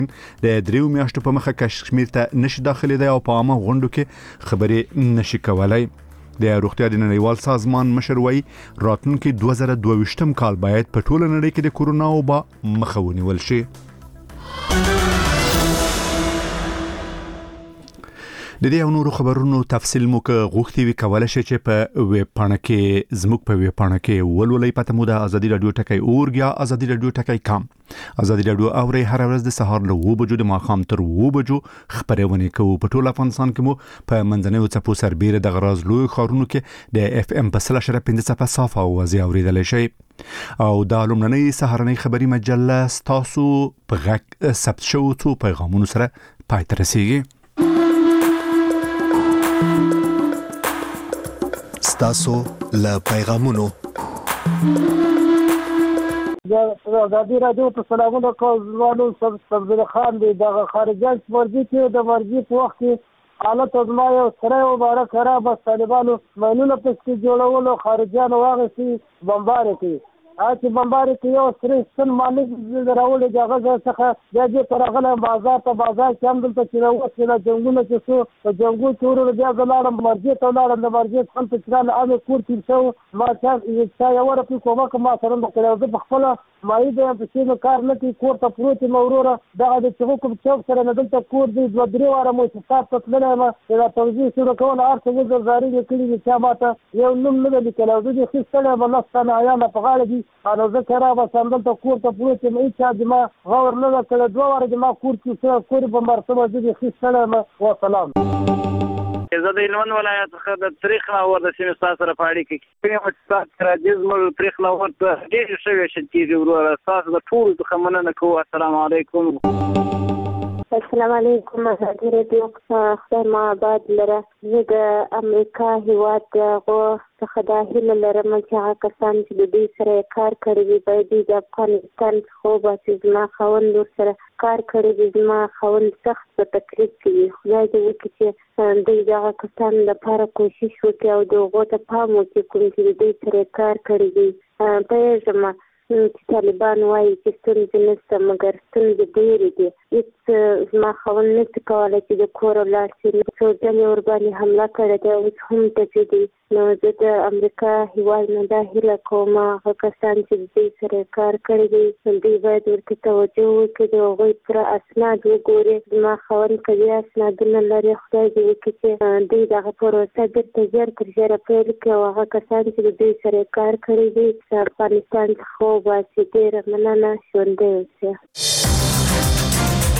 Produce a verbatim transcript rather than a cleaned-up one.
د دریو میاشتو په مخه کشمیر ته نشي داخلي دی او په عامه غونډو کې خبرې نشي کولای. د روغتیا د نړیوال سازمان مشر وایي راتلونکي دوه زره دوه ویشتم کال باید په ټوله نړۍ کې د کورونا وبا مخه ونیول شي. د دې او نورو خبرونو تفصیل مو که غوښتي وي کولای شئ چې په ویب پاڼه کې زموږ په ویب پاڼه کې ولولئ. پته مو د ازادي رادیو ټکی اورګ یا ازادي رادیو ټکی کام. ازادي رادیو اوري هر ورځ د سهار له اوه بجو د ماښام تر اوه بجو خبرونه کوو. په ټول افغانستان کې مو په منځنیو څپو سربېره د غراز لوی ښارونو کې د اف ام په سل شره پنځه صفه صافه اوازې اوریدلی شئ. او دا لومړنۍ سهارنۍ خبري مجله ستاسو په غږ ثبت شوو څو پیغامونو سره پای ته رسیږي. ستاسو له پیغامونو د ازادي رادیو ته سلامونه کوم. زمانو سبزل خان دی د خارجان مرګي کې د مرګي په وخت کې حالت ازما یو سره مبارک خراب طالبانو مینونه پسې جوړولو خارجان واغسي بمبار کوي. اته بمبار کې یو سره سن مالک راولې دغه څخه د پرغله بازار ته بازار کې هم دلته چې راوځي د جنگونو چې سو په جنگو تورو بیا غلاړم مرګي ته لاړم د مرګي څخه په ځان امه کور تیر شو ما چې یو یا ور په کومه کومه سره د د خپل مای د په څیر کار نه کوي کور ته پروت موروره دغه د چوکو چوک سره نه دلته کور دی د درې واره مو چې تاسو تللی ما دا توجیه شروع کول ارته د زاري کلی چې ماته یو نوم نه دی کله د دې خستله بلستانه ایامه په غاړه دي انا ذکر ابا سندل ته کور ته پروت مې چې ما غور نه کړ دوه واره د ما کور کې کور په مرتبه دي خستله ما و سلام. زه د هلمند ولایت څخه د تاریخ ناور د سیمې ستاسو سره په اړیکه کې کوم چې تاسو راځي زموږ تاریخ ناور ته ډېر شوی شي چې وروره تاسو د ټول څخه مننه کوم. السلام علیکم. السلام علیکم. ازادي رادیو خدای ما آباد لره. زه د امریکا هیواد غو څخه د هیله لرم چې هغه کسان چې د دې سره کار کړی وي باید د افغانستان خو باسي زما خاوند سره کار کړی وي. زما خاوند سخت په تکلیف کې خدای دې وکړي چې دوی دغه کسانو لپاره کوشش وکړي او د هغو ته پام وکړي کوم چې د دې سره کار کړی وي. پوهېږم چې طالبان وایي چې ستونزې نشته مګر ستونزې ډېرې دي. هېڅ زما خاوند نشي کولی چې د کور ولاړ شي. څو ډلې ورباندې حمله کړې ده اوس هم ټپي دي. نو زه د امریکا هېواد نه دا هیله کوم هغه کسان چې د دې سره کار کړی دی دوی باید ورته توجه وکړي د هغوی پوره اسناد وګوري. زما خاوند که بیا اسنادونه لري خدای دې وکړي چې دوی دغه پروسه بېرته ژر تر ژره پیل کړي او هغه کسان چې د دوی سره کار کړی دی د افغانستان څخه وباسي. ډېره مننه. ژوندی اوسئ.